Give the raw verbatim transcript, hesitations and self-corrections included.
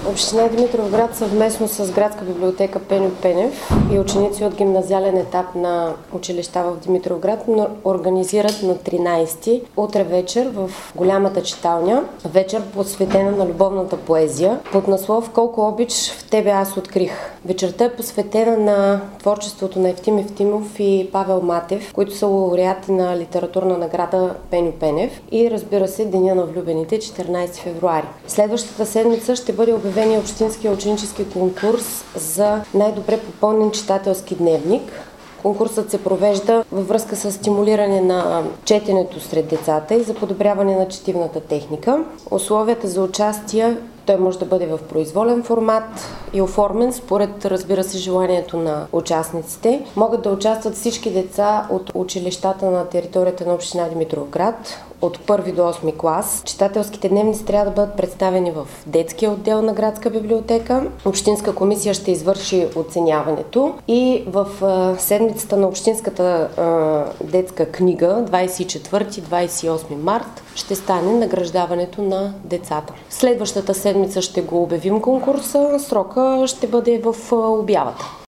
Община Димитровград съвместно с градска библиотека Пеньо Пенев и ученици от гимназиален етап на училища в Димитровград организират на тринайсети утре вечер в голямата читалня вечер, посветена на любовната поезия под наслов "Колко обич в тебе аз открих". Вечерта е посветена на творчеството на Евтим Евтимов и Павел Матев, които са лауреати на литературна награда Пеньо Пенев, и разбира се Деня на влюбените, четиринайсети февруари. Следващата седмица ще бъде обявен ученическия ученически конкурс за най-добре попълнен читателски дневник. Конкурсът се провежда във връзка с стимулиране на четенето сред децата и за подобряване на четивната техника. Условията за участие: той може да бъде в произволен формат и оформен според, разбира се, желанието на участниците. Могат да участват всички деца от училищата на територията на община Димитровград от първи до осми клас. Читателските дневници трябва да бъдат представени в детския отдел на градска библиотека. Общинска комисия ще извърши оценяването и в седмицата на общинската а, детска книга двайсет и четвърти - двайсет и осми март ще стане награждаването на децата. Следващата седмица ще го обявим конкурса. Срока ще бъде в обявата.